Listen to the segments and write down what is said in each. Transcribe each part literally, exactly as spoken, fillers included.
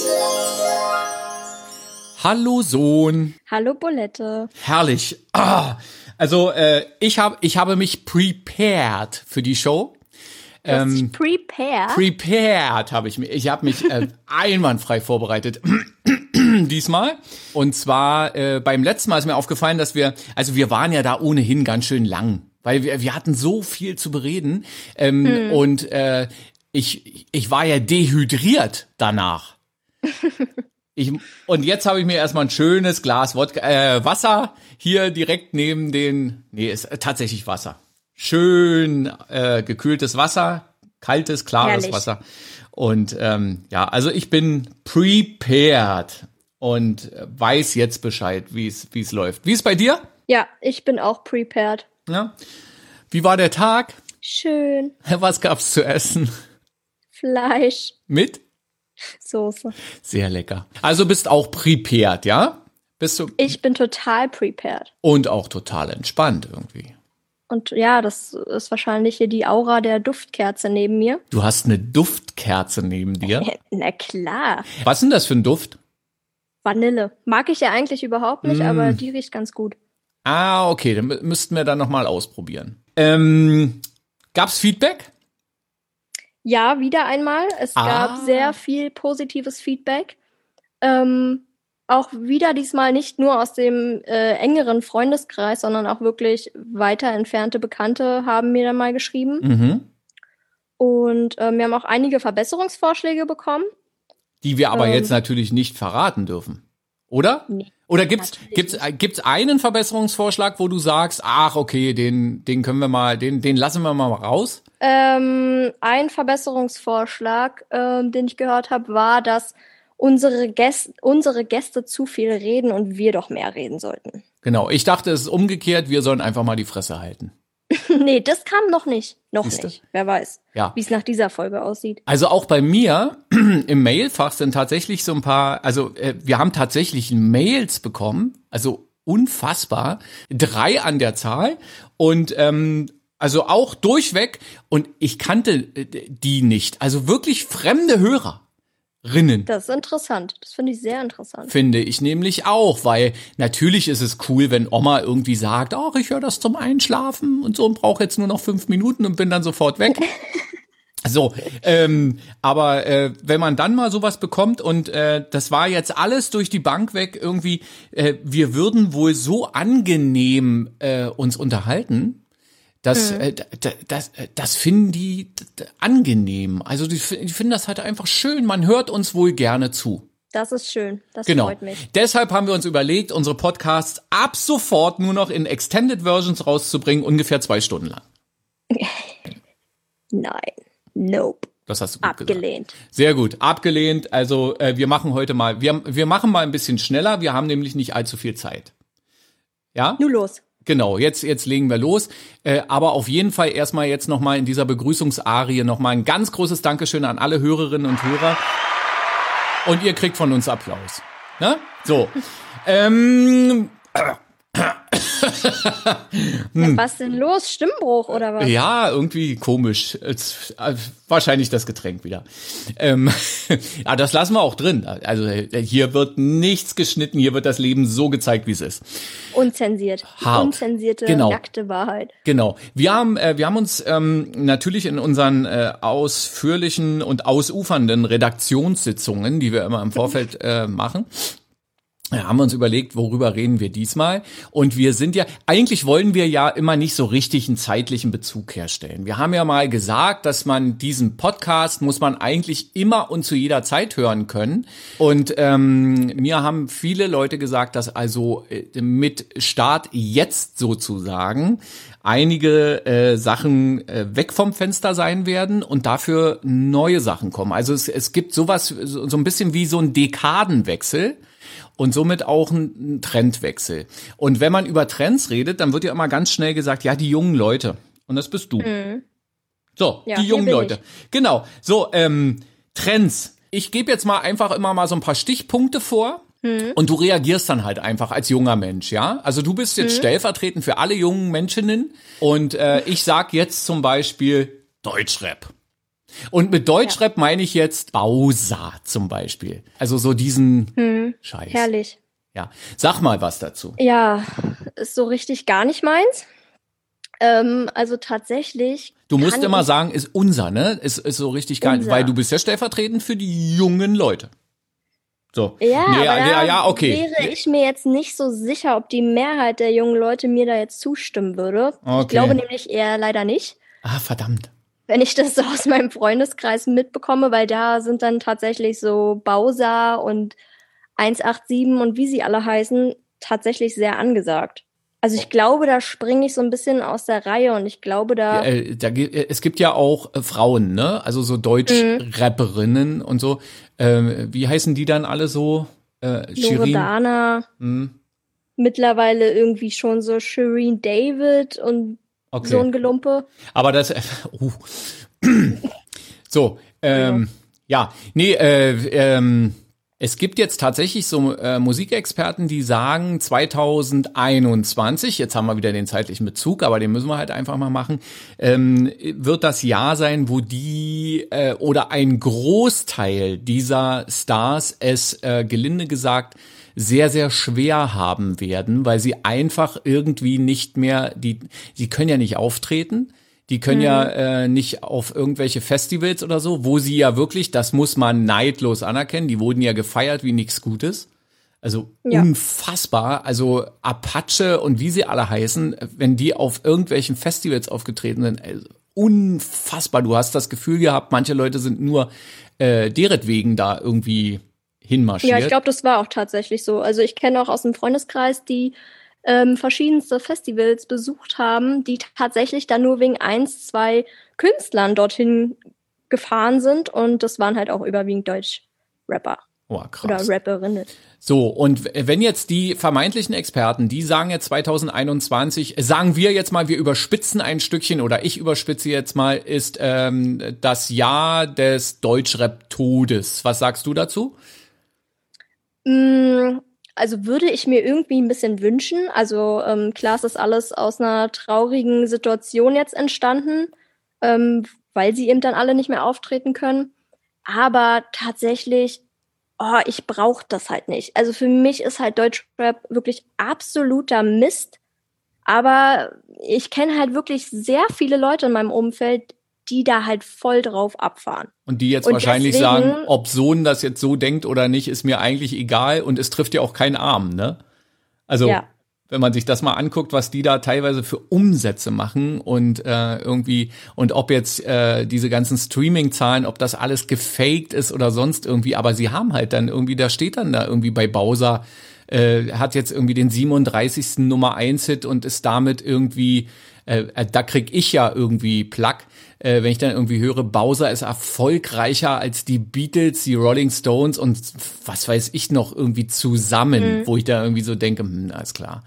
Hallo Sohn. Hallo Bolette. Herrlich. Ah, also äh, ich habe ich habe mich prepared für die Show. Du hast dich prepared? Prepared habe ich mich. Ich habe mich äh, einwandfrei vorbereitet diesmal. Und zwar äh, beim letzten Mal ist mir aufgefallen, dass wir, also wir waren ja da ohnehin ganz schön lang, weil wir wir hatten so viel zu bereden ähm, hm. und äh, ich ich war ja dehydriert danach. Ich, und jetzt habe ich mir erstmal ein schönes Glas Wodka, äh, Wasser hier direkt neben den, nee, ist tatsächlich Wasser. Schön äh, gekühltes Wasser, kaltes, klares Herrlich. Wasser. Und ähm, ja, also ich bin prepared und weiß jetzt Bescheid, wie es wie es läuft. Wie ist bei dir? Ja, ich bin auch prepared. Ja. Wie war der Tag? Schön. Was gab's zu essen? Fleisch. Mit? Soße. Sehr lecker. Also bist auch prepared, ja? Bist du? Ich bin total prepared. Und auch total entspannt irgendwie. Und ja, das ist wahrscheinlich hier die Aura der Duftkerze neben mir. Du hast eine Duftkerze neben dir? Na klar. Was ist denn das für ein Duft? Vanille. Mag ich ja eigentlich überhaupt nicht, mm. aber die riecht ganz gut. Ah, okay, dann müssten wir dann nochmal ausprobieren. Ähm, gab's Feedback? Ja, wieder einmal. Es ah. gab sehr viel positives Feedback. Ähm, auch wieder diesmal nicht nur aus dem äh, engeren Freundeskreis, sondern auch wirklich weiter entfernte Bekannte haben mir dann mal geschrieben. Mhm. Und äh, wir haben auch einige Verbesserungsvorschläge bekommen. Die wir aber ähm, jetzt natürlich nicht verraten dürfen. Oder? Nee, Oder gibt's gibt's gibt's einen Verbesserungsvorschlag, wo du sagst, ach okay, den den können wir mal, den den lassen wir mal raus? Ähm, ein Verbesserungsvorschlag, ähm, den ich gehört habe, war, dass unsere Gäste unsere Gäste zu viel reden und wir doch mehr reden sollten. Genau, ich dachte, es ist umgekehrt, wir sollen einfach mal die Fresse halten. Nee, das kam noch nicht. Noch Siehste? nicht. Wer weiß, ja. wie es nach dieser Folge aussieht. Also auch bei mir im Mailfach sind tatsächlich so ein paar, also äh, wir haben tatsächlich Mails bekommen, also unfassbar, drei an der Zahl und ähm, also auch durchweg und ich kannte äh, die nicht, also wirklich fremde Hörer. Rinnen. Das ist interessant. Das finde ich sehr interessant. Finde ich nämlich auch, weil natürlich ist es cool, wenn Oma irgendwie sagt, ach, ich höre das zum Einschlafen und so und brauche jetzt nur noch fünf Minuten und bin dann sofort weg. So, ähm, aber äh, wenn man dann mal sowas bekommt und äh, das war jetzt alles durch die Bank weg irgendwie, äh, wir würden wohl so angenehm äh, uns unterhalten, Das, mhm. äh, das, das, das finden die angenehm. Also die, die finden das halt einfach schön. Man hört uns wohl gerne zu. Das ist schön. Das genau. freut mich. Deshalb haben wir uns überlegt, unsere Podcasts ab sofort nur noch in Extended Versions rauszubringen, ungefähr zwei Stunden lang. Nein. Nope. Das hast du gut Abgelehnt. gesagt. Sehr gut. Abgelehnt. Also äh, wir machen heute mal, wir, wir machen mal ein bisschen schneller. Wir haben nämlich nicht allzu viel Zeit. Ja? Nur los. Genau, jetzt jetzt legen wir los. Äh, aber auf jeden Fall erstmal jetzt nochmal in dieser Begrüßungsarie nochmal ein ganz großes Dankeschön an alle Hörerinnen und Hörer. Und ihr kriegt von uns Applaus. Ne? So. ähm... hm. Was denn los? Stimmbruch oder was? Ja, irgendwie komisch. Es, äh, wahrscheinlich das Getränk wieder. Ähm, ja, das lassen wir auch drin. Also hier wird nichts geschnitten, hier wird das Leben so gezeigt, wie es ist. Unzensiert. Hart. Unzensierte, genau. nackte Wahrheit. Genau. Wir haben, äh, wir haben uns ähm, natürlich in unseren äh, ausführlichen und ausufernden Redaktionssitzungen, die wir immer im Vorfeld äh, machen, ja, haben wir uns überlegt, worüber reden wir diesmal? Und wir sind ja, eigentlich wollen wir ja immer nicht so richtig einen zeitlichen Bezug herstellen. Wir haben ja mal gesagt, dass man diesen Podcast muss man eigentlich immer und zu jeder Zeit hören können. Und ähm, mir haben viele Leute gesagt, dass also äh, mit Start jetzt sozusagen einige äh, Sachen äh, weg vom Fenster sein werden und dafür neue Sachen kommen. Also es, es gibt sowas, so, so ein bisschen wie so ein Dekadenwechsel. Und somit auch ein Trendwechsel. Und wenn man über Trends redet, dann wird ja immer ganz schnell gesagt, ja, die jungen Leute. Und das bist du. Mhm. So, ja, die jungen Leute. Ich. Genau. So, ähm, Trends. Ich gebe jetzt mal einfach immer mal so ein paar Stichpunkte vor. Mhm. Und du reagierst dann halt einfach als junger Mensch, ja? Also du bist jetzt mhm. stellvertretend für alle jungen Menschinnen. Und äh, ich sag jetzt zum Beispiel Deutschrap. Und mit Deutschrap ja. meine ich jetzt Bowser zum Beispiel. Also so diesen hm, Scheiß. Herrlich. Ja, sag mal was dazu. Ja, ist so richtig gar nicht meins. Ähm, also tatsächlich. Du musst immer sagen, ist unser, ne? Ist, ist so richtig gar nicht, weil du bist ja stellvertretend für die jungen Leute. So. Ja, nee, aber ja, ja, okay. wäre ich mir jetzt nicht so sicher, ob die Mehrheit der jungen Leute mir da jetzt zustimmen würde. Okay. Ich glaube nämlich eher leider nicht. Ah, verdammt. Wenn ich das so aus meinem Freundeskreis mitbekomme, weil da sind dann tatsächlich so Bowser und eins acht sieben und wie sie alle heißen, tatsächlich sehr angesagt. Also ich glaube, da springe ich so ein bisschen aus der Reihe und ich glaube, da... Ja, äh, da es gibt ja auch äh, Frauen, ne? Also so Deutsch-Rapperinnen mhm. und so. Ähm, wie heißen die dann alle so? Äh, Loredana. Hm. Mittlerweile irgendwie schon so Shireen David und okay. so ein Gelumpe. Aber das... Äh, uh. so, ähm, ja. ja, nee, äh, ähm... Es gibt jetzt tatsächlich so äh, Musikexperten, die sagen, zwanzig einundzwanzig, jetzt haben wir wieder den zeitlichen Bezug, aber den müssen wir halt einfach mal machen, ähm, wird das Jahr sein, wo die äh, oder ein Großteil dieser Stars es, äh, gelinde gesagt, sehr, sehr schwer haben werden, weil sie einfach irgendwie nicht mehr, die, sie können ja nicht auftreten. Die können mhm. ja äh, nicht auf irgendwelche Festivals oder so, wo sie ja wirklich, das muss man neidlos anerkennen, die wurden ja gefeiert wie nichts Gutes. Also ja. unfassbar. Also Apache und wie sie alle heißen, wenn die auf irgendwelchen Festivals aufgetreten sind, also unfassbar. Du hast das Gefühl gehabt, manche Leute sind nur äh, deretwegen da irgendwie hinmarschiert. Ja, ich glaube, das war auch tatsächlich so. Also ich kenne auch aus dem Freundeskreis, die Ähm, verschiedenste Festivals besucht haben, die tatsächlich dann nur wegen eins, zwei Künstlern dorthin gefahren sind und das waren halt auch überwiegend Deutsch-Rapper. Oh, krass. Oder Rapperinnen. So, und wenn jetzt die vermeintlichen Experten, die sagen jetzt zwanzig einundzwanzig, sagen wir jetzt mal, wir überspitzen ein Stückchen oder ich überspitze jetzt mal, ist ähm, das Jahr des Deutschrap-Todes. Was sagst du dazu? Mm. Also würde ich mir irgendwie ein bisschen wünschen. Also ähm, klar, es ist alles aus einer traurigen Situation jetzt entstanden, ähm, weil sie eben dann alle nicht mehr auftreten können. Aber tatsächlich, oh, ich brauche das halt nicht. Also für mich ist halt Deutschrap wirklich absoluter Mist. Aber ich kenne halt wirklich sehr viele Leute in meinem Umfeld, die da halt voll drauf abfahren. Und die jetzt und wahrscheinlich deswegen, sagen, ob Sohn das jetzt so denkt oder nicht, ist mir eigentlich egal und es trifft ja auch keinen Arm, ne? Also, ja. wenn man sich das mal anguckt, was die da teilweise für Umsätze machen und äh, irgendwie, und ob jetzt äh, diese ganzen Streaming-Zahlen, ob das alles gefaked ist oder sonst irgendwie, aber sie haben halt dann irgendwie, da steht dann da irgendwie bei Bowser, äh, hat jetzt irgendwie den siebenunddreißigsten Nummer eins Hit und ist damit irgendwie, äh, da krieg ich ja irgendwie Plack. Äh, wenn ich dann irgendwie höre, Bowser ist erfolgreicher als die Beatles, die Rolling Stones und was weiß ich noch irgendwie zusammen, mhm. wo ich da irgendwie so denke, hm, alles klar.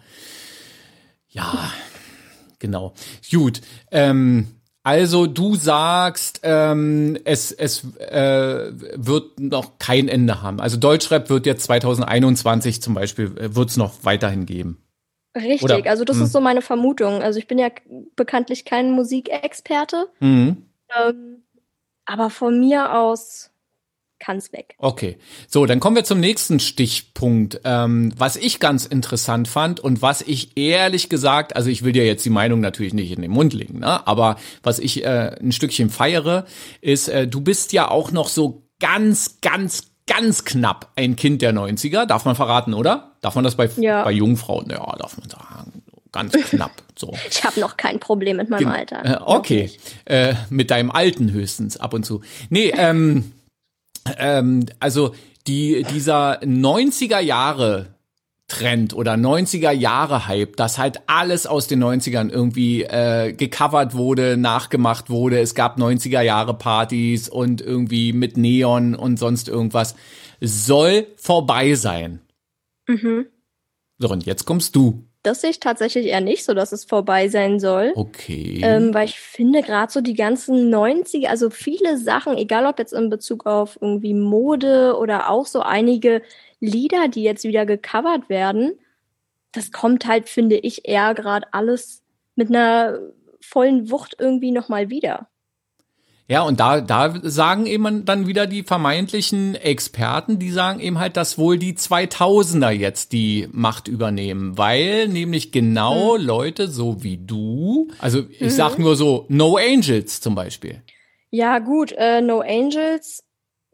Ja, genau. Gut, ähm, also du sagst, ähm, es, es äh, wird noch kein Ende haben. Also Deutschrap wird jetzt zwanzig einundzwanzig zum Beispiel, äh, wird es noch weiterhin geben. Richtig, Oder, also das mh. ist so meine Vermutung. Also ich bin ja bekanntlich kein Musikexperte, mhm. ähm, aber von mir aus kann's weg. Okay, so, dann kommen wir zum nächsten Stichpunkt, ähm, was ich ganz interessant fand und was ich ehrlich gesagt, also ich will dir jetzt die Meinung natürlich nicht in den Mund legen, ne? Aber was ich äh, ein Stückchen feiere, ist, äh, du bist ja auch noch so ganz, ganz, ganz knapp ein Kind der neunziger, darf man verraten, oder? Darf man das bei, ja. bei jungen Frauen? Ja, darf man sagen. Ganz knapp. So. Ich habe noch kein Problem mit meinem Ge- Alter. Äh, okay. Äh, mit deinem Alten höchstens ab und zu. Nee, ähm, ähm, also die, dieser neunziger Jahre Trend oder neunziger Jahre Hype, dass halt alles aus den neunzigern irgendwie äh, gecovert wurde, nachgemacht wurde. Es gab neunziger Jahre Partys und irgendwie mit Neon und sonst irgendwas. Soll vorbei sein. Mhm. So, und jetzt kommst du. Das sehe ich tatsächlich eher nicht so, dass es vorbei sein soll. Okay. Ähm, weil ich finde gerade so die ganzen neunziger, also viele Sachen, egal ob jetzt in Bezug auf irgendwie Mode oder auch so einige Lieder, die jetzt wieder gecovert werden, das kommt halt, finde ich, eher gerade alles mit einer vollen Wucht irgendwie nochmal wieder. Ja, und da, da sagen eben dann wieder die vermeintlichen Experten, die sagen eben halt, dass wohl die zweitausender jetzt die Macht übernehmen, weil nämlich genau mhm. Leute so wie du, also ich mhm. sag nur so, No Angels zum Beispiel. Ja gut, äh, No Angels,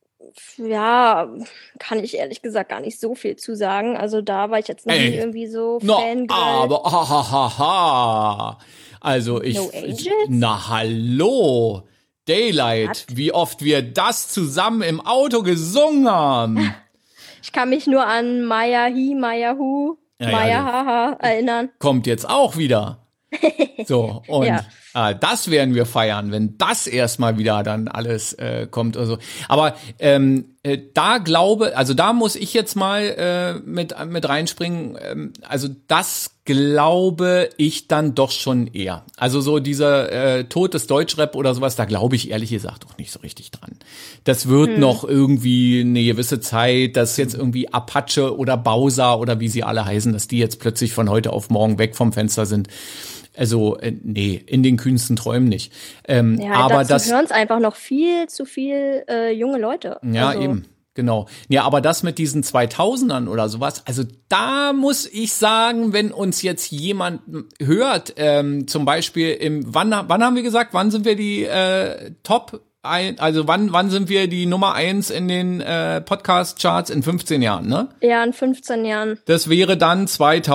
ja, kann ich ehrlich gesagt gar nicht so viel zu sagen. Also da war ich jetzt nicht irgendwie so no, Fangirl. Aber, ha, ha, ha, ha. Also ich, No Angels? Na hallo, Daylight, What? Wie oft wir das zusammen im Auto gesungen haben. Ich kann mich nur an Maya Hi, Maya Hu, ja, Maya ja, Haha erinnern. Kommt jetzt auch wieder. So, und ja. äh, das werden wir feiern, wenn das erstmal wieder dann alles äh, kommt oder so. Aber ähm, äh, da glaube, also da muss ich jetzt mal äh, mit mit reinspringen. Ähm, also das glaube ich dann doch schon eher. Also so dieser äh, Tod des Deutschrap oder sowas, da glaube ich ehrlich gesagt auch nicht so richtig dran. Das wird hm. noch irgendwie eine gewisse Zeit, dass jetzt irgendwie Apache oder Bowser oder wie sie alle heißen, dass die jetzt plötzlich von heute auf morgen weg vom Fenster sind. Also, äh, nee, in den kühnsten Träumen nicht. Ähm, ja, aber dazu das hören es einfach noch viel zu viel äh, junge Leute. Ja, also. eben, genau. Ja, aber das mit diesen zweitausendern oder sowas, also da muss ich sagen, wenn uns jetzt jemand hört, ähm, zum Beispiel im, wann, wann haben wir gesagt, wann sind wir die äh, Top, ein, also wann, wann sind wir die Nummer eins in den äh, Podcast-Charts? In fünfzehn Jahren, ne? Ja, in fünfzehn Jahren. Das wäre dann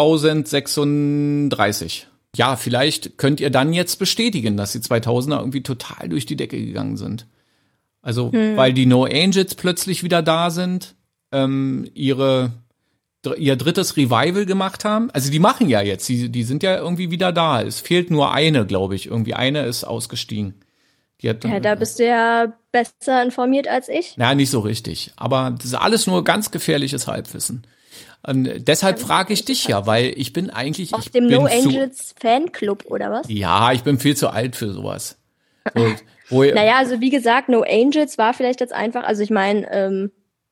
zweitausendsechsunddreißig. Ja, vielleicht könnt ihr dann jetzt bestätigen, dass die zweitausender irgendwie total durch die Decke gegangen sind. Also, hm. weil die No Angels plötzlich wieder da sind, ähm, ihre ihr drittes Revival gemacht haben. Also die machen ja jetzt, die, die sind ja irgendwie wieder da. Es fehlt nur eine, glaube ich. Irgendwie eine ist ausgestiegen. Die hat dann, ja, da bist du ja besser informiert als ich. Na, nicht so richtig. Aber das ist alles nur ganz gefährliches Halbwissen. Und deshalb frage ich dich ja, weil ich bin eigentlich... Aus ich dem bin No Angels Fanclub, oder was? Ja, ich bin viel zu alt für sowas. So, wo naja, also wie gesagt, No Angels war vielleicht jetzt einfach, also ich meine, ähm,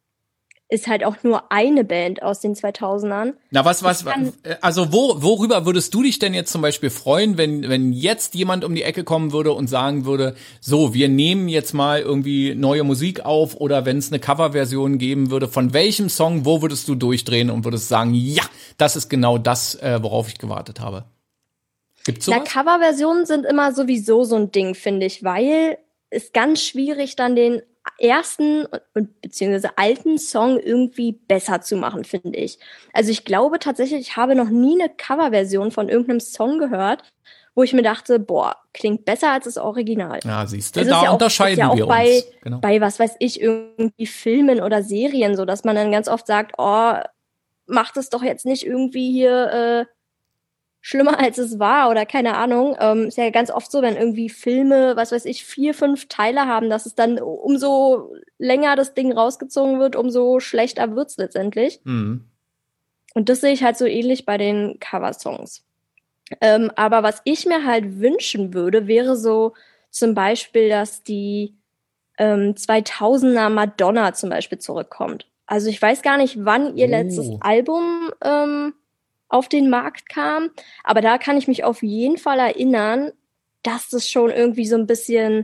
ist halt auch nur eine Band aus den zweitausendern. Na, was, was, also wo, worüber würdest du dich denn jetzt zum Beispiel freuen, wenn, wenn jetzt jemand um die Ecke kommen würde und sagen würde, so, wir nehmen jetzt mal irgendwie neue Musik auf, oder wenn es eine Coverversion geben würde, von welchem Song, wo würdest du durchdrehen und würdest sagen, ja, das ist genau das, äh, worauf ich gewartet habe? Gibt's sowas? Na, Coverversionen sind immer sowieso so ein Ding, finde ich, weil es ganz schwierig dann den ersten und beziehungsweise alten Song irgendwie besser zu machen, finde ich. Also ich glaube tatsächlich, ich habe noch nie eine Coverversion von irgendeinem Song gehört, wo ich mir dachte, boah, klingt besser als das Original. Ja, siehst du, da ja unterscheiden auch, ist ja wir auch bei, uns. Genau. Bei, was weiß ich, irgendwie Filmen oder Serien, so dass man dann ganz oft sagt, oh, macht es doch jetzt nicht irgendwie hier äh, schlimmer als es war oder keine Ahnung. Ähm, ist ja ganz oft so, wenn irgendwie Filme, was weiß ich, vier, fünf Teile haben, dass es dann umso länger das Ding rausgezogen wird, umso schlechter wird's letztendlich. Mhm. Und das sehe ich halt so ähnlich bei den Coversongs. Ähm, aber was ich mir halt wünschen würde, wäre so zum Beispiel, dass die ähm, zweitausender Madonna zum Beispiel zurückkommt. Also ich weiß gar nicht, wann ihr Oh. letztes Album ähm, auf den Markt kam. Aber da kann ich mich auf jeden Fall erinnern, dass das schon irgendwie so ein bisschen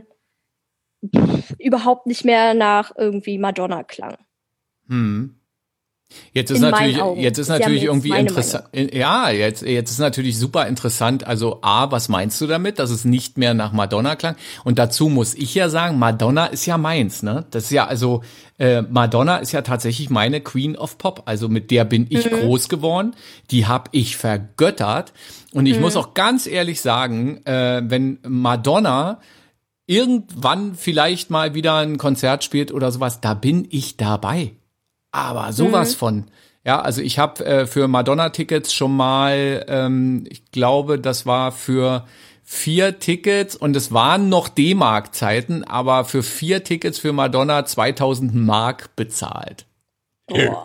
pff, überhaupt nicht mehr nach irgendwie Madonna klang. Hm. Jetzt ist In natürlich, meinen Augen. jetzt ist Das ist ja natürlich jetzt irgendwie meine interessant. Ja, jetzt, jetzt ist natürlich super interessant. Also A, was meinst du damit, dass es nicht mehr nach Madonna klang? Und dazu muss ich ja sagen, Madonna ist ja meins, ne? Das ist ja also, äh, Madonna ist ja tatsächlich meine Queen of Pop. Also mit der bin ich mhm. groß geworden. Die hab ich vergöttert. Und ich mhm. muss auch ganz ehrlich sagen, äh, wenn Madonna irgendwann vielleicht mal wieder ein Konzert spielt oder sowas, da bin ich dabei. Aber sowas mhm. von. Ja, also ich habe äh, für Madonna-Tickets schon mal, ähm, ich glaube, das war für vier Tickets und es waren noch D-Mark-Zeiten, aber für vier Tickets für Madonna zweitausend Mark bezahlt. Boah.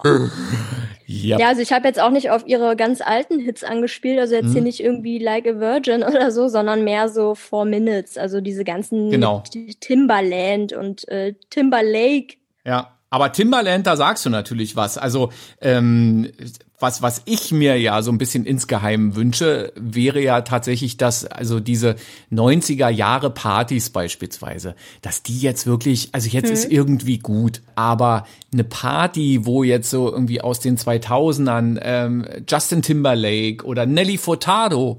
Yep. Ja, also ich habe jetzt auch nicht auf ihre ganz alten Hits angespielt, also jetzt hm. hier nicht irgendwie Like a Virgin oder so, sondern mehr so Four Minutes, also diese ganzen genau. Timbaland und äh, Timberlake. Ja. Aber Timbaland, da sagst du natürlich was. Also ähm, was was ich mir ja so ein bisschen insgeheim wünsche, wäre ja tatsächlich, dass also diese neunziger Jahre Partys beispielsweise, dass die jetzt wirklich, also jetzt mhm. ist irgendwie gut, aber eine Party, wo jetzt so irgendwie aus den zweitausendern ähm, Justin Timberlake oder Nelly Furtado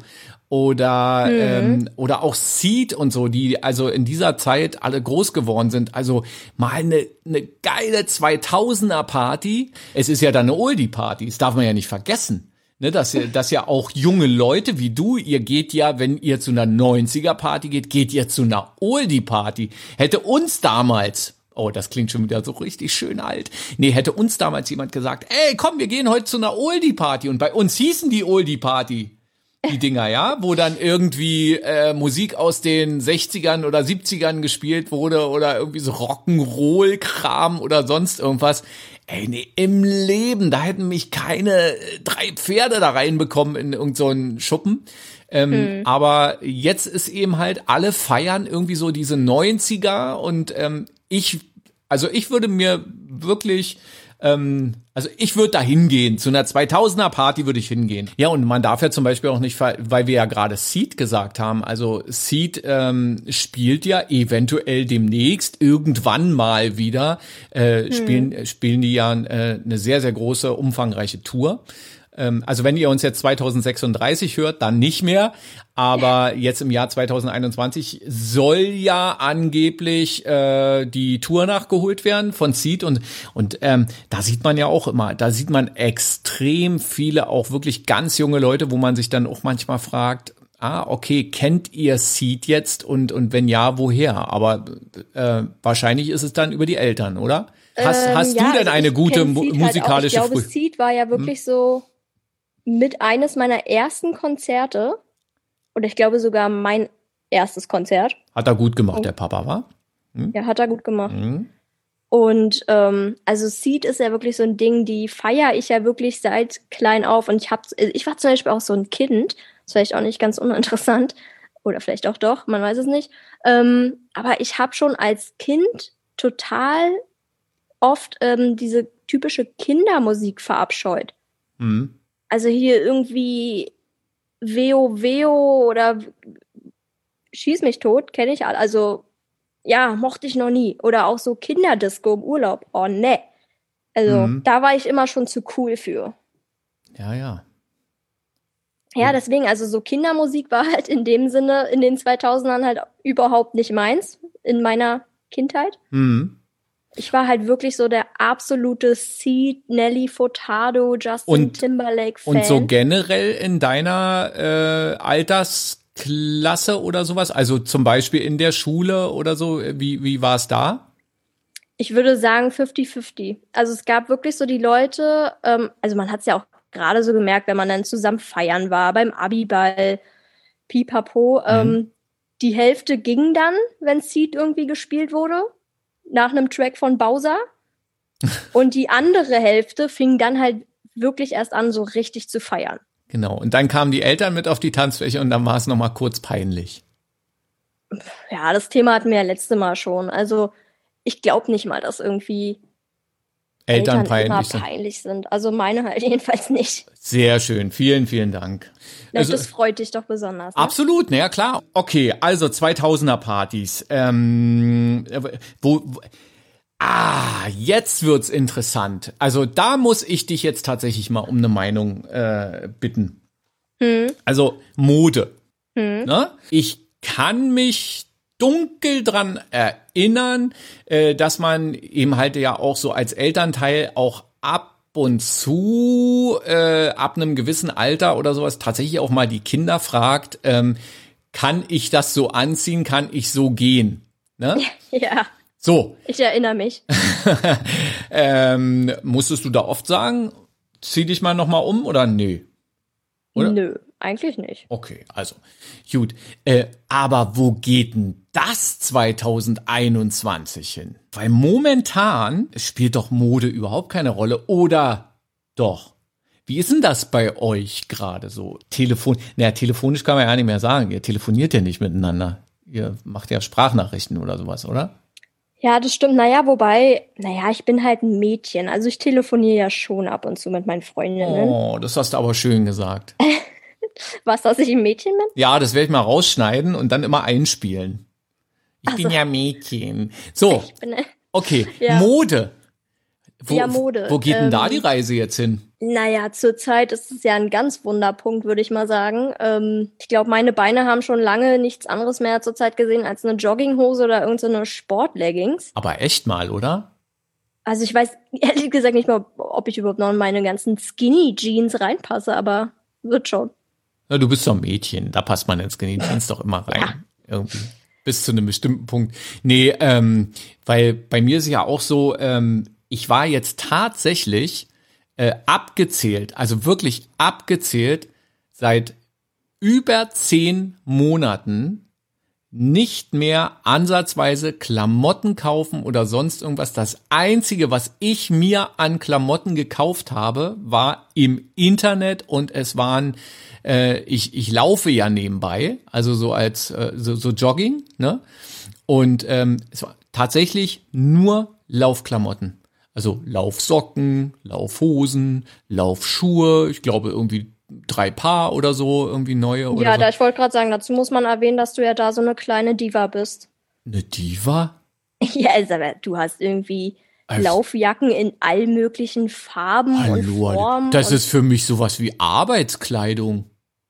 oder mhm. ähm, oder auch Seed und so, die also in dieser Zeit alle groß geworden sind. Also mal eine eine geile zweitausender Party. Es ist ja dann eine Oldie-Party, das darf man ja nicht vergessen. Ne, dass, dass ja auch junge Leute wie du, ihr geht ja, wenn ihr zu einer neunziger Party geht, geht ihr zu einer Oldie-Party. Hätte uns damals, oh, das klingt schon wieder so richtig schön alt. Nee, hätte uns damals jemand gesagt, ey, komm, wir gehen heute zu einer Oldie-Party. Und bei uns hießen die Oldie-Party. Die Dinger, ja, wo dann irgendwie äh, Musik aus den sechzigern oder siebzigern gespielt wurde oder irgendwie so Rock'n'Roll-Kram oder sonst irgendwas. Ey, nee, im Leben, da hätten mich keine drei Pferde da reinbekommen in irgend so einen Schuppen. Ähm, hm. Aber jetzt ist eben halt, alle feiern irgendwie so diese neunziger und ähm, ich, also ich würde mir wirklich... Ähm, also ich würde da hingehen, zu einer zweitausender Party würde ich hingehen. Ja, und man darf ja zum Beispiel auch nicht, weil wir ja gerade Seed gesagt haben, also Seed ähm, spielt ja eventuell demnächst irgendwann mal wieder, äh, hm. spielen, spielen die ja äh, eine sehr, sehr große, umfangreiche Tour. Ähm, also wenn ihr uns jetzt zweitausendsechsunddreißig hört, dann nicht mehr. Aber jetzt im Jahr zweitausendeinundzwanzig soll ja angeblich äh, die Tour nachgeholt werden von Seed und und ähm, da sieht man ja auch immer, da sieht man extrem viele auch wirklich ganz junge Leute, wo man sich dann auch manchmal fragt, ah, okay, kennt ihr Seed jetzt und und wenn ja, woher? Aber äh, wahrscheinlich ist es dann über die Eltern, oder? Hast, ähm, hast ja, du denn eine gute mu- musikalische halt Ich glaube, Seed war ja wirklich hm? so mit eines meiner ersten Konzerte. Und ich glaube sogar mein erstes Konzert. Hat er gut gemacht, der Papa, wa? Hm? Ja, hat er gut gemacht. Hm. Und ähm, also Seed ist ja wirklich so ein Ding, die feiere ich ja wirklich seit klein auf. Und ich hab, ich war zum Beispiel auch so ein Kind, das ist vielleicht auch nicht ganz uninteressant, oder vielleicht auch doch, man weiß es nicht. Ähm, aber ich habe schon als Kind total oft ähm, diese typische Kindermusik verabscheut. Hm. Also hier irgendwie Veo Veo oder Schieß mich tot, kenne ich alle. Also, ja, mochte ich noch nie. Oder auch so Kinderdisco im Urlaub. Oh, ne. Also, mhm. da war ich immer schon zu cool für. Ja, ja. Ja, deswegen, also so Kindermusik war halt in dem Sinne in den zweitausendern halt überhaupt nicht meins. In meiner Kindheit. Mhm. Ich war halt wirklich so der absolute Seed, Nelly Furtado, Justin und, Timberlake-Fan. Und so generell in deiner äh, Altersklasse oder sowas? Also zum Beispiel in der Schule oder so, wie, wie war es da? Ich würde sagen fünfzig fünfzig. Also es gab wirklich so die Leute, ähm, also man hat es ja auch gerade so gemerkt, wenn man dann zusammen feiern war, beim Abiball, pipapo. Mhm. Ähm, die Hälfte ging dann, wenn Seed irgendwie gespielt wurde. Nach einem Track von Bowser. Und die andere Hälfte fing dann halt wirklich erst an, so richtig zu feiern. Genau. Und dann kamen die Eltern mit auf die Tanzfläche und dann war es nochmal kurz peinlich. Ja, das Thema hatten wir ja letzte Mal schon. Also ich glaube nicht mal, dass irgendwie Eltern, Eltern peinlich, immer sind. peinlich sind. Also meine halt jedenfalls nicht. Sehr schön. Vielen, vielen Dank. Ja, also, das freut dich doch besonders. Ne? Absolut, na ja, klar. Okay, also zweitausender Partys. Ähm, wo, wo, ah, jetzt wird's interessant. Also da muss ich dich jetzt tatsächlich mal um eine Meinung äh, bitten. Hm. Also Mode. Hm. Ne? Ich kann mich dunkel dran erinnern, äh, dass man eben halt ja auch so als Elternteil auch ab und zu äh, ab einem gewissen Alter oder sowas tatsächlich auch mal die Kinder fragt, ähm, kann ich das so anziehen, kann ich so gehen? Ne? Ja. So. Ich erinnere mich. ähm, musstest du da oft sagen, zieh dich mal nochmal um oder nö? Oder? Nö, eigentlich nicht. Okay, also gut. Äh, aber wo geht denn das zweitausendeinundzwanzig hin? Weil momentan spielt doch Mode überhaupt keine Rolle. Oder doch? Wie ist denn das bei euch gerade so? Telefon, naja, telefonisch kann man ja nicht mehr sagen. Ihr telefoniert ja nicht miteinander. Ihr macht ja Sprachnachrichten oder sowas, oder? Ja, das stimmt. Naja, wobei, naja, ich bin halt ein Mädchen. Also ich telefoniere ja schon ab und zu mit meinen Freundinnen. Oh, das hast du aber schön gesagt. Was, dass ich ein Mädchen bin? Ja, das werde ich mal rausschneiden und dann immer einspielen. Ich Ach bin so. ja Mädchen. So, Ich bin, äh, okay, Ja. Mode. Wo, Ja, Mode. Wo geht denn da Ähm, die Reise jetzt hin? Naja, zurzeit ist es ja ein ganz Wunderpunkt, würde ich mal sagen. Ähm, ich glaube, meine Beine haben schon lange nichts anderes mehr zurzeit gesehen als eine Jogginghose oder irgendeine Sportleggings. Aber echt mal, oder? Also ich weiß ehrlich gesagt nicht mal, ob ich überhaupt noch in meine ganzen Skinny Jeans reinpasse, aber wird schon. Na, du bist doch ein Mädchen, da passt man in Skinny Jeans doch immer rein. Ja. Irgendwie. Bis zu einem bestimmten Punkt. Nee, ähm, weil bei mir ist es ja auch so, ähm, ich war jetzt tatsächlich äh, abgezählt, also wirklich abgezählt, seit über zehn Monaten nicht mehr ansatzweise Klamotten kaufen oder sonst irgendwas. Das Einzige, was ich mir an Klamotten gekauft habe, war im Internet und es waren, äh, ich, ich laufe ja nebenbei, also so als äh, so, so Jogging, ne? Und ähm, es war tatsächlich nur Laufklamotten. Also Laufsocken, Laufhosen, Laufschuhe, ich glaube irgendwie drei Paar oder so, irgendwie neue oder Ja, so. da ich wollte gerade sagen, dazu muss man erwähnen, dass du ja da so eine kleine Diva bist. Eine Diva? Ja, also, aber du hast irgendwie Also- Laufjacken in all möglichen Farben und Hallo, Formen. das und ist für mich sowas wie Arbeitskleidung.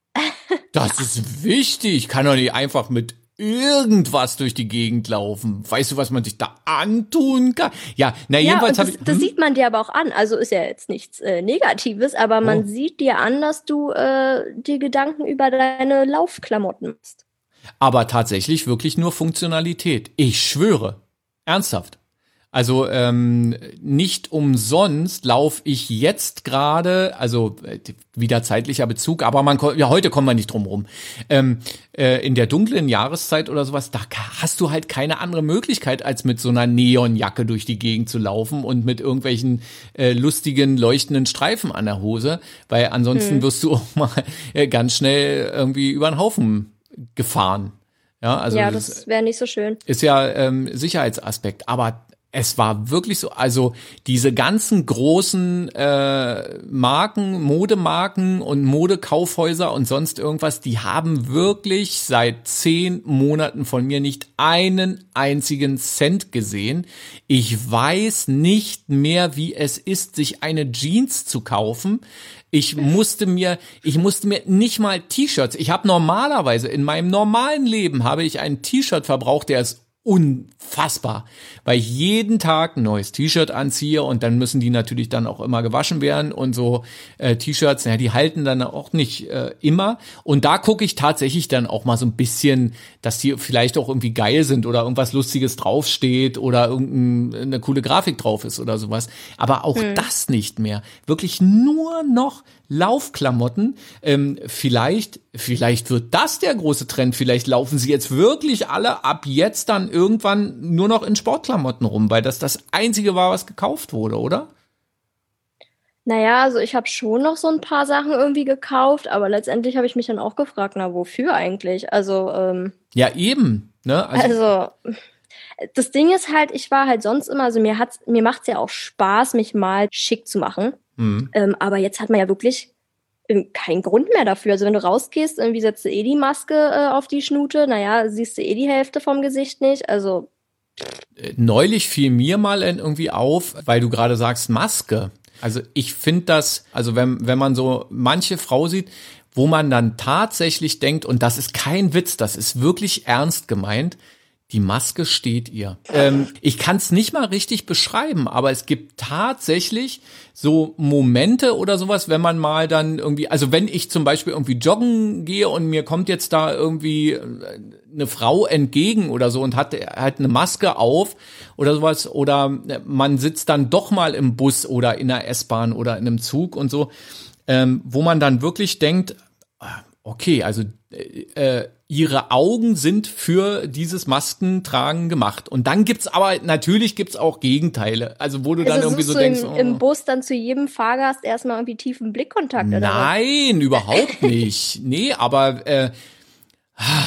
Das ist wichtig. Ich kann doch nicht einfach mit irgendwas durch die Gegend laufen. Weißt du, was man sich da antun kann? Ja, na ja, jedenfalls und habe das, ich. das hm? sieht man dir aber auch an. Also ist ja jetzt nichts äh, Negatives, aber man Oh. sieht dir an, dass du äh, dir Gedanken über deine Laufklamotten machst. Aber tatsächlich wirklich nur Funktionalität. Ich schwöre. Ernsthaft. Also ähm, nicht umsonst laufe ich jetzt gerade, also äh, wieder zeitlicher Bezug, aber man ko- ja heute kommen wir nicht drum rum. Ähm, äh, in der dunklen Jahreszeit oder sowas, da ka- hast du halt keine andere Möglichkeit, als mit so einer Neonjacke durch die Gegend zu laufen und mit irgendwelchen äh, lustigen leuchtenden Streifen an der Hose, weil ansonsten Hm. wirst du auch mal äh, ganz schnell irgendwie über den Haufen gefahren. Ja, also ja, das das wäre nicht so schön. ist ja ähm, Sicherheitsaspekt, aber es war wirklich so, also diese ganzen großen äh, Marken, Modemarken und Modekaufhäuser und sonst irgendwas, die haben wirklich seit zehn Monaten von mir nicht einen einzigen Cent gesehen. Ich weiß nicht mehr, wie es ist, sich eine Jeans zu kaufen. Ich musste mir, ich musste mir nicht mal T-Shirts. Ich habe normalerweise in meinem normalen Leben habe ich ein T-Shirt verbraucht, der ist unfassbar, weil ich jeden Tag ein neues T-Shirt anziehe und dann müssen die natürlich dann auch immer gewaschen werden und so äh, T-Shirts, ja, die halten dann auch nicht äh, immer und da gucke ich tatsächlich dann auch mal so ein bisschen, dass die vielleicht auch irgendwie geil sind oder irgendwas Lustiges draufsteht oder irgendeine coole Grafik drauf ist oder sowas, aber auch Hm. das nicht mehr, wirklich nur noch Laufklamotten, ähm, vielleicht, vielleicht wird das der große Trend, vielleicht laufen sie jetzt wirklich alle ab jetzt dann irgendwann nur noch in Sportklamotten rum, weil das das Einzige war, was gekauft wurde, oder? Naja, also ich habe schon noch so ein paar Sachen irgendwie gekauft, aber letztendlich habe ich mich dann auch gefragt, na wofür eigentlich? Also, ähm, Ja, eben, ne? Also, also das Ding ist halt, ich war halt sonst immer, also mir hat's, mir macht's ja auch Spaß, mich mal schick zu machen. hm. Ähm, aber jetzt hat man ja wirklich ähm, keinen Grund mehr dafür. Also wenn du rausgehst, irgendwie setzt du eh die Maske äh, auf die Schnute, naja, siehst du eh die Hälfte vom Gesicht nicht. Also, Neulich fiel mir mal irgendwie auf, weil du gerade sagst Maske. Also ich finde das, also wenn, wenn man so manche Frau sieht, wo man dann tatsächlich denkt, und das ist kein Witz, das ist wirklich ernst gemeint, die Maske steht ihr. Ähm, ich kann es nicht mal richtig beschreiben, aber es gibt tatsächlich so Momente oder sowas, wenn man mal dann irgendwie, also wenn ich zum Beispiel irgendwie joggen gehe und mir kommt jetzt da irgendwie eine Frau entgegen oder so und hat halt eine Maske auf oder sowas, oder man sitzt dann doch mal im Bus oder in der S-Bahn oder in einem Zug und so, ähm, wo man dann wirklich denkt, okay, also äh, ihre Augen sind für dieses Maskentragen gemacht. Und dann gibt's aber, natürlich gibt's auch Gegenteile. Also wo du dann also irgendwie suchst so du denkst, im, oh, im Bus dann zu jedem Fahrgast erstmal irgendwie tiefen Blickkontakt oder was? nein, überhaupt nicht. Nee, aber äh, ach,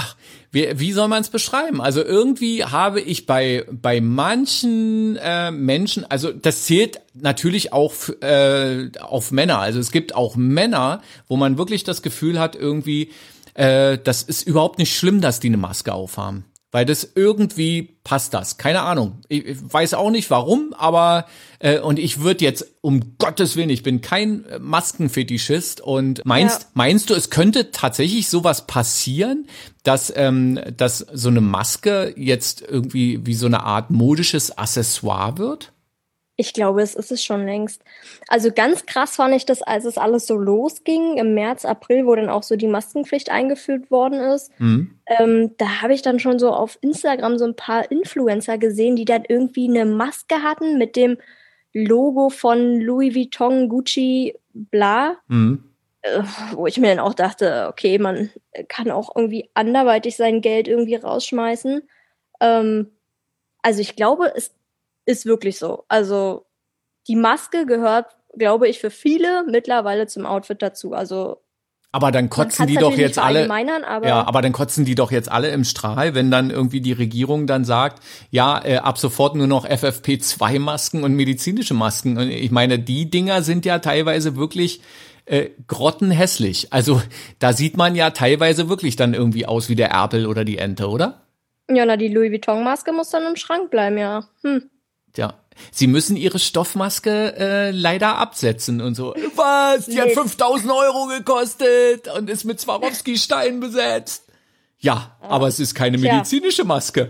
wie, wie soll man es beschreiben? Also irgendwie habe ich bei bei manchen äh, Menschen, also das zählt natürlich auch äh, auf Männer. Also es gibt auch Männer, wo man wirklich das Gefühl hat, irgendwie, äh, das ist überhaupt nicht schlimm, dass die eine Maske aufhaben. Weil das irgendwie passt das. Keine Ahnung. Ich, ich weiß auch nicht warum, aber äh, und ich würde jetzt, um Gottes Willen, ich bin kein Maskenfetischist und meinst, ja. meinst du, es könnte tatsächlich sowas passieren, dass, ähm, dass so eine Maske jetzt irgendwie wie so eine Art modisches Accessoire wird? Ich glaube, es ist es schon längst. Also ganz krass fand ich das, als es alles so losging, im März, April, wo dann auch so die Maskenpflicht eingeführt worden ist. Mhm. Ähm, da habe ich dann schon so auf Instagram so ein paar Influencer gesehen, die dann irgendwie eine Maske hatten mit dem Logo von Louis Vuitton, Gucci, bla. Mhm. Äh, wo ich mir dann auch dachte, okay, man kann auch irgendwie anderweitig sein Geld irgendwie rausschmeißen. Ähm, also ich glaube, es ist wirklich so. Also die Maske gehört, glaube ich, für viele mittlerweile zum Outfit dazu. Also aber dann kotzen die doch jetzt alle. Aber ja, aber dann kotzen die doch jetzt alle im Strahl, wenn dann irgendwie die Regierung dann sagt, ja, äh, ab sofort nur noch F F P zwei Masken und medizinische Masken. Und ich meine, die Dinger sind ja teilweise wirklich äh, grottenhässlich. Also da sieht man ja teilweise wirklich dann irgendwie aus wie der Erpel oder die Ente, oder? Ja, na, die Louis Vuitton-Maske muss dann im Schrank bleiben, ja. Hm. Ja, sie müssen ihre Stoffmaske äh, leider absetzen und so. Was? Die nee. hat fünftausend Euro gekostet und ist mit Swarovski-Stein besetzt. Ja, oh. aber es ist keine medizinische Maske.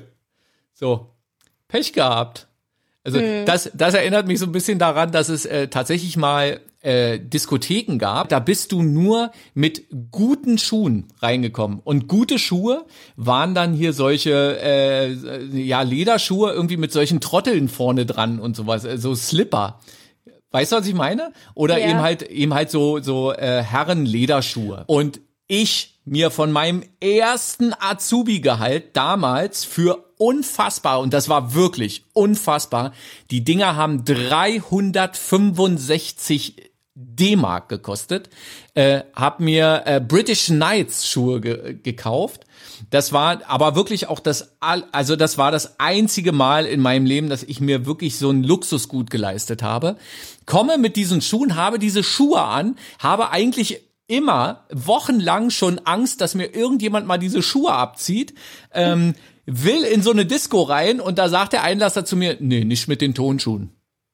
So, Pech gehabt. Also hm. das, das erinnert mich so ein bisschen daran, dass es äh, tatsächlich mal äh, Diskotheken gab. Da bist du nur mit guten Schuhen reingekommen. Und gute Schuhe waren dann hier solche äh, ja Lederschuhe irgendwie mit solchen Trotteln vorne dran und sowas, äh, so Slipper. Weißt du, was ich meine? Oder ja. eben halt eben halt so so äh, Herren-Lederschuhe. Und ich mir von meinem ersten Azubi-Gehalt damals für unfassbar, und das war wirklich unfassbar, die Dinger haben dreihundertfünfundsechzig D-Mark gekostet, äh, hab mir äh, British Knights Schuhe ge- gekauft. Das war aber wirklich auch das, also das war das einzige Mal in meinem Leben, dass ich mir wirklich so ein Luxusgut geleistet habe. Komme mit diesen Schuhen, habe diese Schuhe an, habe eigentlich immer wochenlang schon Angst, dass mir irgendjemand mal diese Schuhe abzieht, ähm, will in so eine Disco rein und da sagt der Einlasser zu mir, nee, nicht mit den Tonschuhen.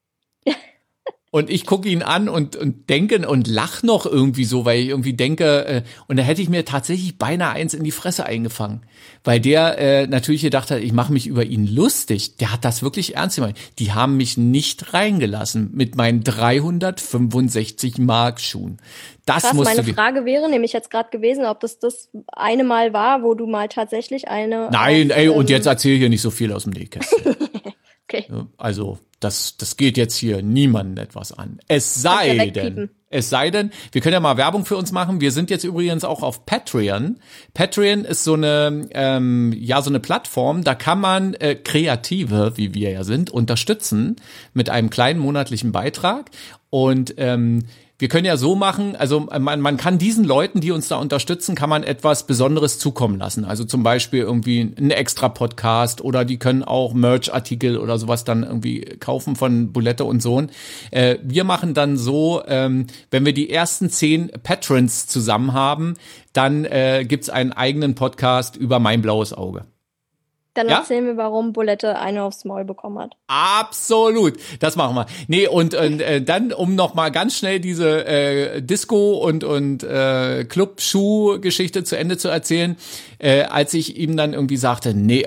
Und ich gucke ihn an und, und denke und lach noch irgendwie so, weil ich irgendwie denke, äh, und da hätte ich mir tatsächlich beinahe eins in die Fresse eingefangen. Weil der äh, natürlich gedacht hat, ich mache mich über ihn lustig. Der hat das wirklich ernst gemeint. Die haben mich nicht reingelassen mit meinen dreihundertfünfundsechzig Mark Schuhen. Das Krass, musste meine Frage wäre nämlich jetzt gerade gewesen, ob das das eine Mal war, wo du mal tatsächlich eine... Nein, auf, ey, ähm, und jetzt erzähl hier nicht so viel aus dem Nähkästchen. Okay. Also, das, das geht jetzt hier niemandem etwas an. Es sei denn, es sei denn, wir können ja mal Werbung für uns machen. Wir sind jetzt übrigens auch auf Patreon. Patreon ist so eine, ähm, ja, so eine Plattform, da kann man äh, Kreative, wie wir ja sind, unterstützen mit einem kleinen monatlichen Beitrag. Und ähm, wir können ja so machen, also man, man kann diesen Leuten, die uns da unterstützen, kann man etwas Besonderes zukommen lassen. Also zum Beispiel irgendwie einen extra Podcast oder die können auch Merch-Artikel oder sowas dann irgendwie kaufen von Bulette und Sohn. Äh, wir machen dann so, ähm, wenn wir die ersten zehn Patrons zusammen haben, dann äh, gibt's einen eigenen Podcast über mein blaues Auge. Dann ja? erzählen wir, warum Bulette eine aufs Maul bekommen hat. Absolut, das machen wir. Nee, und, und äh, dann, um noch mal ganz schnell diese äh, Disco- und und äh, Club-Schuh-Geschichte zu Ende zu erzählen, äh, als ich ihm dann irgendwie sagte, nee,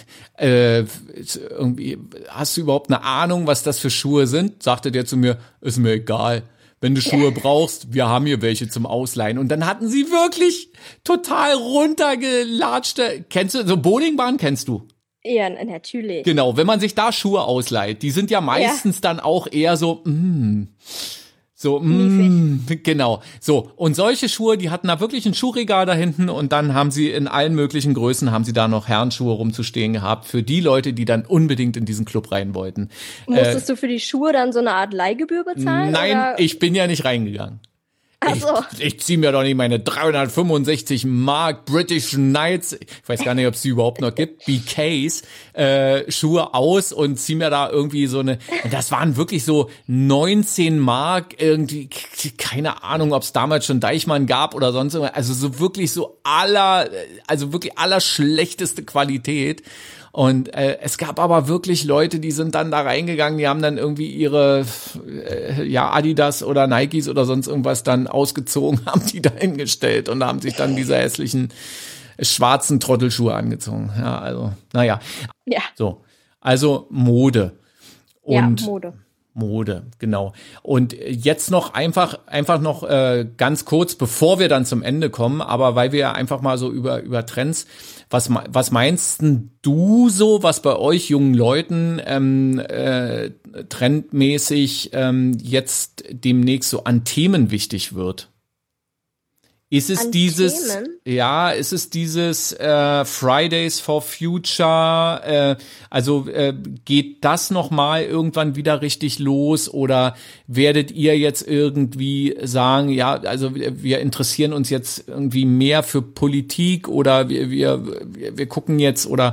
äh, irgendwie, hast du überhaupt eine Ahnung, was das für Schuhe sind? Sagte der zu mir, ist mir egal. Wenn du Schuhe brauchst, wir haben hier welche zum Ausleihen. Und dann hatten sie wirklich total runtergelatschte, kennst du, so Bowlingbahn kennst du? Ja, natürlich. Genau, wenn man sich da Schuhe ausleiht, die sind ja meistens ja. dann auch eher so, mm, so, mm, genau. So, und solche Schuhe, die hatten da wirklich ein Schuhregal da hinten und dann haben sie in allen möglichen Größen, haben sie da noch Herrenschuhe rumzustehen gehabt für die Leute, die dann unbedingt in diesen Club rein wollten. Musstest äh, du für die Schuhe dann so eine Art Leihgebühr bezahlen? Nein, oder? Ich bin ja nicht reingegangen. Ach so. Ich, ich ziehe mir doch nicht meine dreihundertfünfundsechzig Mark British Knights, ich weiß gar nicht, ob es die überhaupt noch gibt, B Ks, äh, Schuhe aus und ziehe mir da irgendwie so eine, und das waren wirklich so neunzehn Mark, irgendwie, keine Ahnung, ob es damals schon Deichmann gab oder sonst irgendwas, also so wirklich so aller, also wirklich allerschlechteste Qualität. Und äh, es gab aber wirklich Leute, die sind dann da reingegangen, die haben dann irgendwie ihre äh, ja Adidas oder Nikes oder sonst irgendwas dann ausgezogen, haben die da hingestellt und haben sich dann diese hässlichen schwarzen Trottelschuhe angezogen. Ja, also, naja. Ja. So, also Mode. Und ja, Mode. Mode, genau. Und jetzt noch einfach einfach noch äh, ganz kurz, bevor wir dann zum Ende kommen, aber weil wir einfach mal so über über Trends, was was meinst denn du so, was bei euch jungen Leuten ähm, äh, trendmäßig ähm, jetzt demnächst so an Themen wichtig wird? Ist es An dieses, Themen? ja, ist es dieses äh, Fridays for Future, äh, also äh, geht das nochmal irgendwann wieder richtig los oder werdet ihr jetzt irgendwie sagen, ja, also wir, wir interessieren uns jetzt irgendwie mehr für Politik oder wir, wir, wir gucken jetzt oder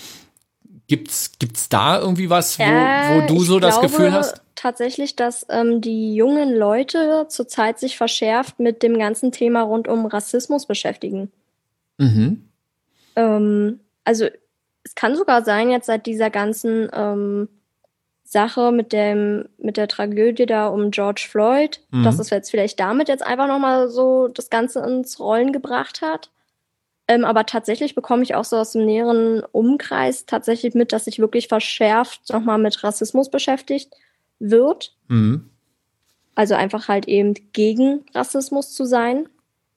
gibt's, gibt's da irgendwie was, wo, Äh, wo du ich so das glaube Gefühl hast? tatsächlich, dass ähm, die jungen Leute zurzeit sich verschärft mit dem ganzen Thema rund um Rassismus beschäftigen. Mhm. Ähm, also es kann sogar sein, jetzt seit dieser ganzen ähm, Sache mit dem mit der Tragödie da um George Floyd, Mhm. dass es jetzt vielleicht damit jetzt einfach nochmal so das Ganze ins Rollen gebracht hat. Ähm, aber tatsächlich bekomme ich auch so aus dem näheren Umkreis tatsächlich mit, dass sich wirklich verschärft nochmal mit Rassismus beschäftigt wird. Mhm. Also einfach halt eben gegen Rassismus zu sein.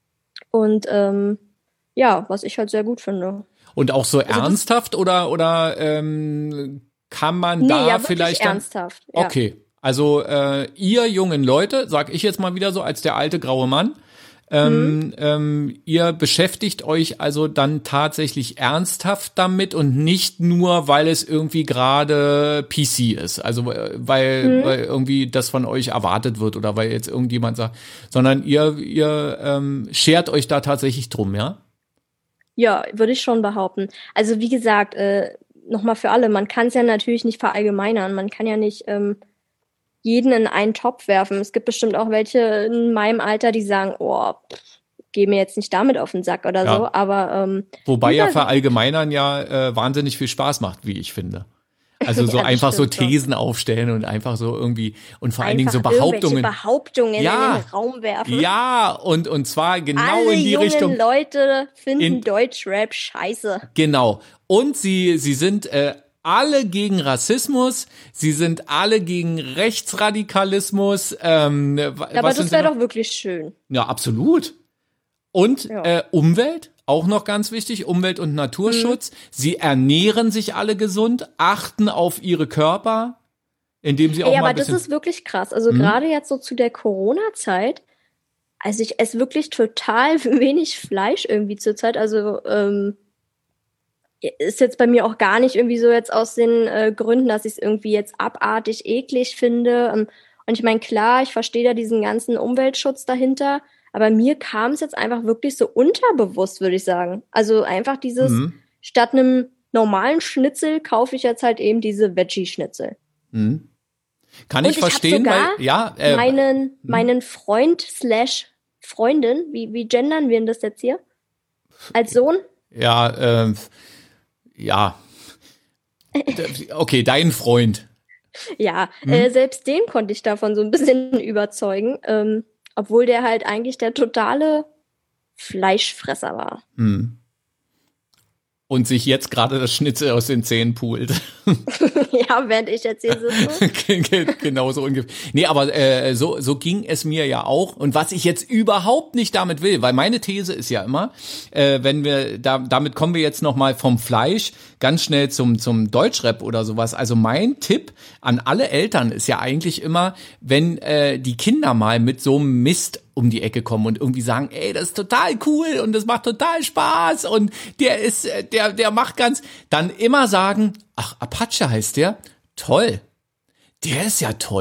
Und ähm, ja, was ich halt sehr gut finde. Und auch so Also das- ernsthaft oder oder ähm, kann man Nee, da ja, wirklich vielleicht dann ernsthaft. Ja. Okay, also äh, ihr jungen Leute, sag ich jetzt mal wieder so als der alte graue Mann, ähm, Mhm. ähm, ihr beschäftigt euch also dann tatsächlich ernsthaft damit und nicht nur, weil es irgendwie gerade P C ist, also äh, weil, Mhm. weil irgendwie das von euch erwartet wird oder weil jetzt irgendjemand sagt, sondern ihr ihr ähm, schert euch da tatsächlich drum, ja? Ja, würde ich schon behaupten. Also wie gesagt, äh, nochmal für alle, man kann es ja natürlich nicht verallgemeinern. Man kann ja nicht ähm, jeden in einen Topf werfen. Es gibt bestimmt auch welche in meinem Alter, die sagen, oh, pff, geh mir jetzt nicht damit auf den Sack oder Ja. so. Aber ähm, Wobei ja überwiegend- verallgemeinern ja äh, wahnsinnig viel Spaß macht, wie ich finde. Also so Ja, das einfach so stimmt schon. Thesen aufstellen und einfach so irgendwie und vor allen Dingen so einfach irgendwelche Behauptungen. Behauptungen Ja. in den Raum werfen. Ja, und und zwar genau Alle in die jungen Richtung. Leute finden In- Deutschrap scheiße. Genau. Und sie sie sind äh, alle gegen Rassismus, sie sind alle gegen Rechtsradikalismus. Ähm, wa- Aber was sind das sie wäre noch? doch wirklich schön. Ja, absolut. Und Ja. äh, Umwelt, auch noch ganz wichtig, Umwelt- und Naturschutz. Sie ernähren sich alle gesund, achten auf ihre Körper, indem sie auch Ey, mal aber ein das bisschen... ist wirklich krass. Also Mhm. gerade jetzt so zu der Corona-Zeit, also ich esse wirklich total wenig Fleisch irgendwie zurzeit. Also ähm, ist jetzt bei mir auch gar nicht irgendwie so jetzt aus den äh, Gründen, dass ich es irgendwie jetzt abartig eklig finde. Ähm, und ich meine, klar, ich verstehe da diesen ganzen Umweltschutz dahinter, aber mir kam es jetzt einfach wirklich so unterbewusst, würde ich sagen. Also einfach dieses, Mhm. statt einem normalen Schnitzel kaufe ich jetzt halt eben diese Veggie-Schnitzel. Mhm. Kann Und ich ich hab verstehen, sogar weil, ja, äh, meinen, meinen Freund slash Freundin, wie, wie gendern wir denn das jetzt hier? Als Sohn? ja, äh, ja. D- Okay, dein Freund. Ja, Mhm. äh, selbst den konnte ich davon so ein bisschen überzeugen, ähm, obwohl der halt eigentlich der totale Fleischfresser war. Mhm. Und sich jetzt gerade das Schnitzel aus den Zähnen pult. Ja, während ich jetzt hier sitze. Genauso ungefähr. Nee, aber äh, so, so ging es mir ja auch. Und was ich jetzt überhaupt nicht damit will, weil meine These ist ja immer, äh, wenn wir, da, damit kommen wir jetzt nochmal vom Fleisch ganz schnell zum, zum Deutschrap oder sowas. Also mein Tipp an alle Eltern ist ja eigentlich immer, wenn äh, die Kinder mal mit so einem Mist um die Ecke kommen und irgendwie sagen, ey, das ist total cool und das macht total Spaß und der ist, äh, der, der macht ganz, dann immer sagen, ach, Apache heißt der? Toll. Der ist ja toll.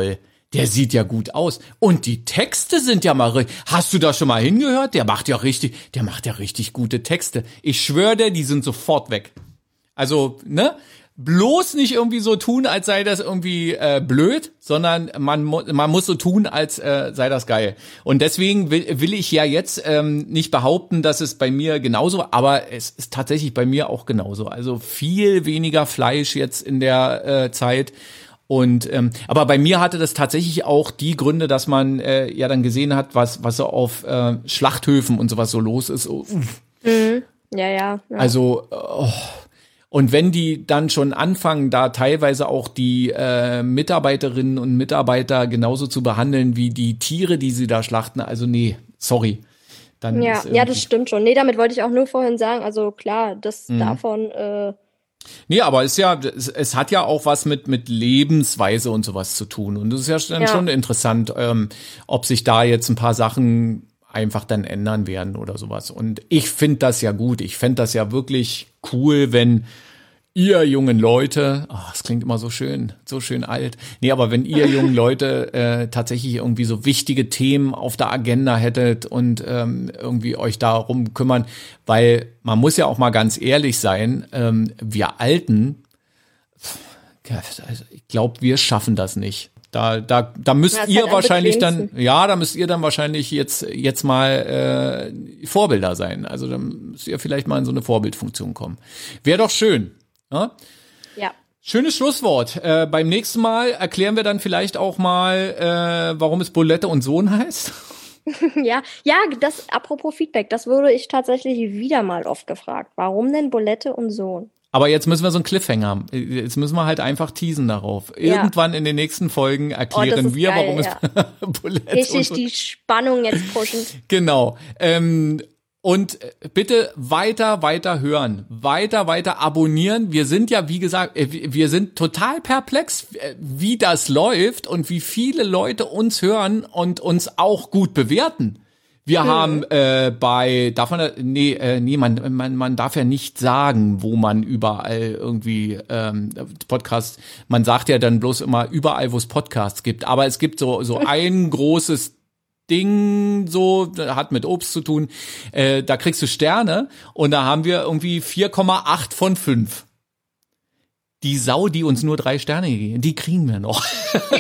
der sieht ja gut aus. Und die Texte sind ja mal richtig. Hast du da schon mal hingehört? Der macht ja richtig, der macht ja richtig gute Texte. Ich schwöre dir, die sind sofort weg. Also, ne? Bloß nicht irgendwie so tun, als sei das irgendwie äh, blöd, sondern man, man muss so tun, als äh, sei das geil. Und deswegen will, will ich ja jetzt ähm, nicht behaupten, dass es bei mir genauso, aber es ist tatsächlich bei mir auch genauso. Also viel weniger Fleisch jetzt in der äh, Zeit. Und ähm, aber bei mir hatte das tatsächlich auch die Gründe, dass man äh, ja dann gesehen hat, was was so auf äh, Schlachthöfen und sowas so los ist. Oh, mhm. ja, ja, ja. Also oh. Und wenn die dann schon anfangen, da teilweise auch die äh, Mitarbeiterinnen und Mitarbeiter genauso zu behandeln wie die Tiere, die sie da schlachten, also nee, sorry. Dann ja, ja, das stimmt schon. Nee, damit wollte ich auch nur vorhin sagen, also klar, das mhm. davon äh Nee, aber es ist ja, es, es hat ja auch was mit mit Lebensweise und sowas zu tun. Und das ist ja dann ja. schon interessant, ähm, ob sich da jetzt ein paar Sachen einfach dann ändern werden oder sowas. Und ich finde das ja gut. Ich fände das ja wirklich cool, wenn ihr jungen Leute, ach, das klingt immer so schön, so schön alt. Nee, aber wenn ihr jungen Leute äh, tatsächlich irgendwie so wichtige Themen auf der Agenda hättet und ähm, irgendwie euch darum kümmern, weil man muss ja auch mal ganz ehrlich sein, ähm, wir Alten, also ich glaube, wir schaffen das nicht. Da, da, da müsst ja, ihr halt wahrscheinlich dann, ja, da müsst ihr dann wahrscheinlich jetzt, jetzt mal äh, Vorbilder sein. Also dann müsst ihr vielleicht mal in so eine Vorbildfunktion kommen. Wäre doch schön. Ja? Ja. Schönes Schlusswort. Äh, beim nächsten Mal erklären wir dann vielleicht auch mal, äh, warum es Bulette und Sohn heißt. ja, ja, das apropos Feedback, das wurde ich tatsächlich wieder mal oft gefragt. Warum denn Bulette und Sohn? Aber jetzt müssen wir so einen Cliffhanger haben. Jetzt müssen wir halt einfach teasen darauf. Ja. Irgendwann in den nächsten Folgen erklären oh, wir, geil, warum ja. es Bulette Richtig die Spannung jetzt pushen. Genau. Ähm, und bitte weiter, weiter hören. Weiter, weiter abonnieren. Wir sind ja, wie gesagt, wir sind total perplex, wie das läuft und wie viele Leute uns hören und uns auch gut bewerten. Wir hm. haben äh, bei, darf man, nee, äh, nee, man, man, man darf ja nicht sagen, wo man überall irgendwie ähm, Podcasts, man sagt ja dann bloß immer überall, wo es Podcasts gibt, aber es gibt so so ein großes Ding, so, hat mit Obst zu tun, äh, da kriegst du Sterne und da haben wir irgendwie vier Komma acht von fünf. Die Sau, die uns nur drei Sterne geben, die kriegen wir noch.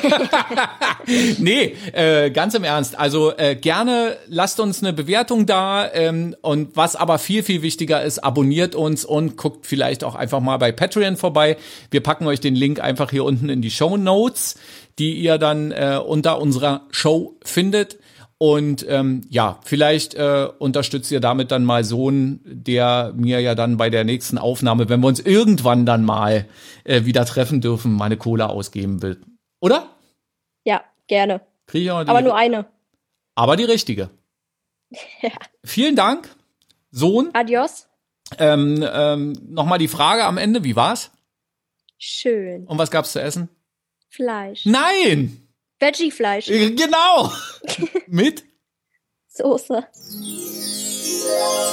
Nee, äh, ganz im Ernst. Also äh, gerne lasst uns eine Bewertung da ähm, und was aber viel, viel wichtiger ist, abonniert uns und guckt vielleicht auch einfach mal bei Patreon vorbei. Wir packen euch den Link einfach hier unten in die Shownotes, die ihr dann äh, unter unserer Show findet. Und ähm, ja, vielleicht äh, unterstützt ihr damit dann mal Sohn, der mir ja dann bei der nächsten Aufnahme, wenn wir uns irgendwann dann mal äh, wieder treffen dürfen, meine Kohle ausgeben will. Oder? Ja, gerne. Krieg ich auch die, aber nur eine. Aber die richtige. Ja. Vielen Dank, Sohn. Adios. Ähm, ähm, Nochmal die Frage am Ende, wie war's? Schön. Und was gab's zu essen? Fleisch. Nein! Veggie-Fleisch. Genau. Mit Soße.